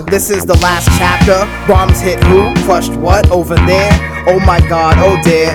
this is the last chapter. Bombs hit who? Crushed what? Over there? Oh my god, oh dear.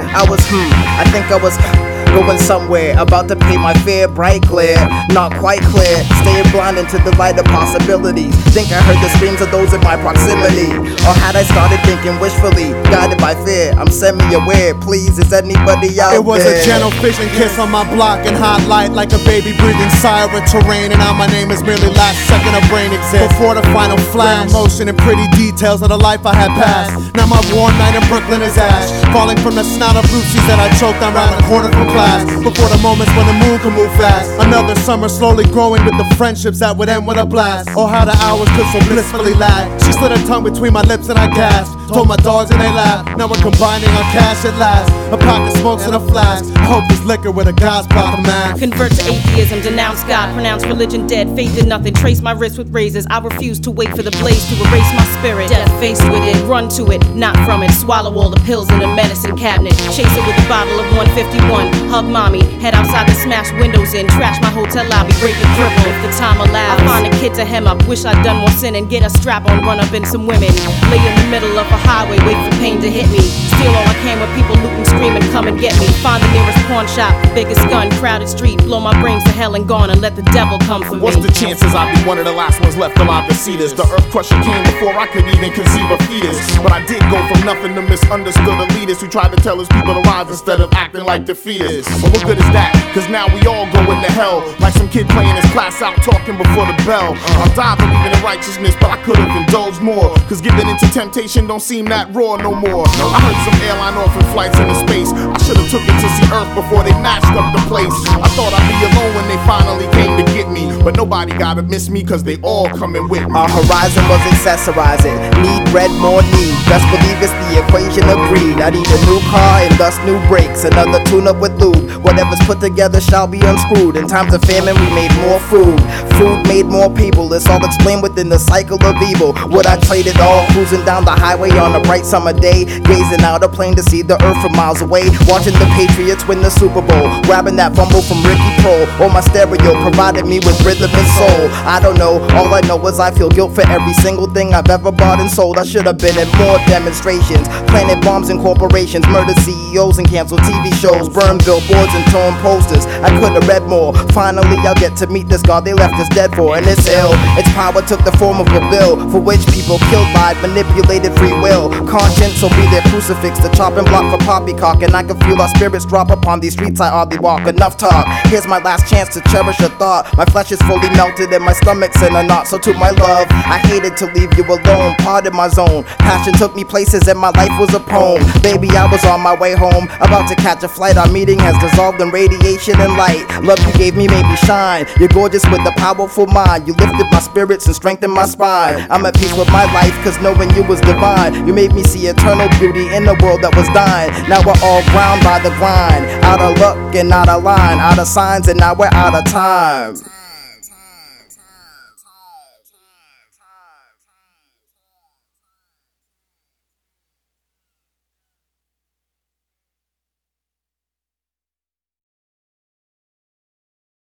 I think I was going somewhere, about to pay my fare, bright glare, not quite clear, staying blind into the light of possibilities. Think I heard the screams of those in my proximity, or had I started thinking wishfully, guided by fear? I'm semi-aware, please, is anybody out there? It was a gentle vision kiss on my block and hot light like a baby breathing siren terrain. And now my name is merely last second of brain exists before the final flash. Emotion and pretty details of the life I had passed. Now my warm night in Brooklyn is ash, falling from the snout of Lucy's that I choked on round the corner from class. Before the moments when the moon can move fast. Another summer slowly growing with the friendships that would end with a blast. Oh, how the hours could so blissfully lag. She slid her tongue between my lips and I gasped. Told my dogs and they laughed. Now we're combining our cash at last. A pocket smokes and a flask. I hope this liquor with a God's proper mask. Convert to atheism, denounce God, pronounce religion dead, faith in nothing, trace my wrist with razors. I refuse to wait for the blaze to erase my spirit. Death faced with it, run to it, not from it. Swallow all the pills in the medicine cabinet. Chase it with a bottle of 151. Hug mommy, head outside to smash windows in, trash my hotel lobby, break the cripple if the time allows. I find a kid to hem up, wish I'd done more sin and get a strap on, run up in some women. Lay in the middle of a highway, wait for pain to hit me. Steal all I can with people looting, screaming, come and get me. Find the nearest pawn shop, biggest gun, crowded street. Blow my brains to hell and gone and let the devil come for me. What's the chances I'd be one of the last ones left alive to see this? The earth crusher came before I could even conceive a fetus. But I did go from nothing to misunderstood elitists who tried to tell us people to rise instead of acting like defeaters. But what good is that? Cause now we all going to hell, like some kid playing his class out talking before the bell. I'll die believing in righteousness, but I could've indulged more. Cause giving into temptation don't seem that raw no more. I heard some airline offering flights into space. I should've took it to see Earth before they mashed up the place. I thought I'd be alone when they finally came to get me, but nobody gotta miss me cause they all coming with me. Our horizon was accessorizing. Need bread, more need. Best believe it's the equation of greed. I need a new car and thus new brakes. Another tune-up with lube. Whatever's put together shall be unscrewed. In times of famine we made more food. Food made more people. It's all explained within the cycle of evil. Would I trade it all? Cruising down the highway on a bright summer day, gazing out a plane to see the earth from miles away, watching the Patriots win the Super Bowl, grabbing that fumble from Ricky Prohl. Or my stereo provided me with rhythm and soul. I don't know, all I know is I feel guilt for every single thing I've ever bought and sold. I should have been in more demonstrations, planted bombs in corporations, murdered CEOs and canceled TV shows, burned billboards and torn posters. I could have read more. Finally I'll get to meet this God they left us dead for, and it's ill. Its power took the form of a bill, for which people killed, lied, manipulated free will. Conscience will be their crucifix, the chopping block for poppycock, and I can feel our spirits drop upon these streets I hardly walk. Enough talk, here's my last chance to cherish a thought. My flesh is fully melted and my stomach's in a knot. So to my love, I hated to leave you alone, part of my zone. Passion took me places and my life was a poem. Baby, I was on my way home, about to catch a flight. Our meeting has dissolved in radiation and light. Love you gave me made me shine. You're gorgeous with a powerful mind. You lifted my spirits and strengthened my spine. I'm at peace with my life cause knowing you was divine. You made me see eternal beauty in a world that was dying. Now we're all ground by the grind, out of luck and out of line, out of signs and now we're out of time.